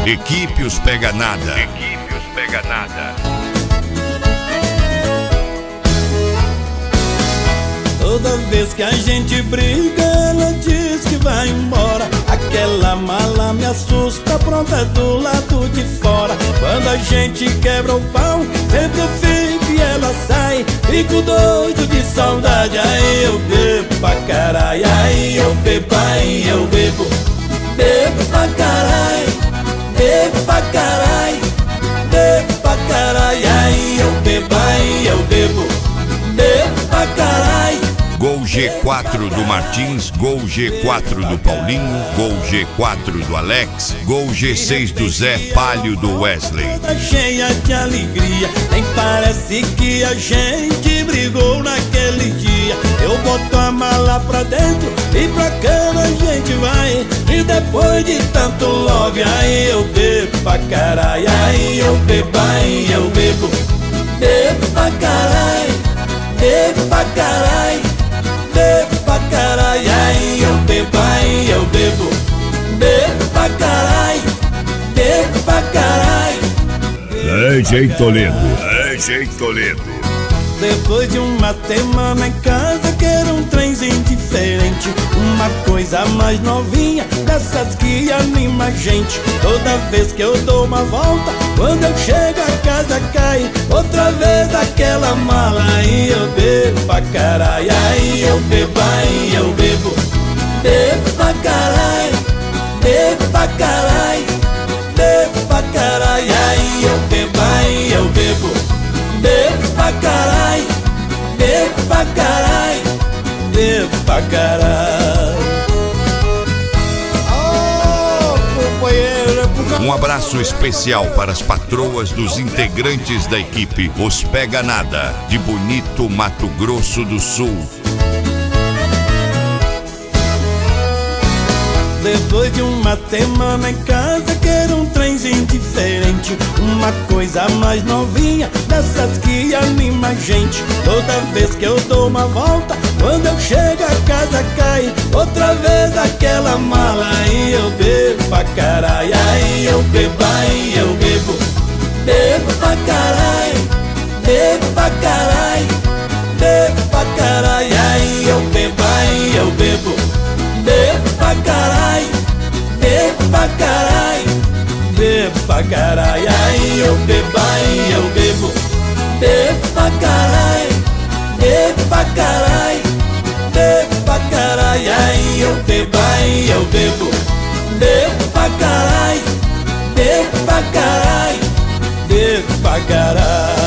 Equipe Os Pega Nada. Equipe Os Pega Nada. Toda vez que a gente briga, ela diz que vai embora. Aquela mala me assusta, pronta do lado de fora. Quando a gente quebra o pau, sempre eu fico e ela sai. Fico doido de saudade, aí eu bebo pra caralho. Aí eu bebo, aí eu bebo. Bebo pra caralho, bebo pra caralho, bebo pra caralho. Aí eu bebo, aí eu bebo. Bebo pra caralho. Gol G4 do Martins, Gol G4 do Paulinho, Gol G4 do Alex, Gol G6 do Zé, Palio do Wesley. Toda cheia de alegria, nem parece que a gente brigou naquele dia. Eu boto a mala pra dentro e pra cama a gente vai. E depois de tanto love, aí eu bebo pra caralho. Aí eu bebo, aí eu bebo. Bebo pra caralho, bebo pra caralho, bebo pra caralho. Aí eu bebo, aí eu bebo. Bebo pra caralho, bebo pra caralho. DJ Toledo, DJ Toledo. Depois de uma semana em casa, quero um trenzinho diferente. Uma coisa mais novinha, dessas que anima a gente. Toda vez que eu dou uma volta, quando eu chego a casa cai outra vez aquela mala. Aí eu bebo pra caralho, aí eu bebo, aí eu bebo. Bebo pra caralho, bebo pra caralho, bebo pra caralho. Aí eu bebo, aí eu bebo. Bebo pra caralho, bebo pra caralho, bebo pra caralho. Um abraço especial para as patroas dos integrantes da equipe Os Pega Nada, de Bonito, Mato Grosso do Sul. Depois de uma semana em casa, quero um trenzinho diferente. Uma coisa mais novinha, dessas que anima a gente. Toda vez que eu dou uma volta, quando eu chego a casa cai outra vez aquela mala. Aí eu bebo pra caralho, aí eu bebo, aí eu bebo. Bebo pra caralho, bebo pra caralho, bebo pra caralho. Aí eu bebo, aí eu bebo. Bebo pra caralho, bebo pra caralho, bebo pra caralho. Aí eu bebo, aí eu bebo. Bebo pra caralho, bebo pra caralho, bebo pra caralho. Aí eu bebo, aí eu bebo. Bebo pra caralho, bebo pra caralho, bebo pra caralho.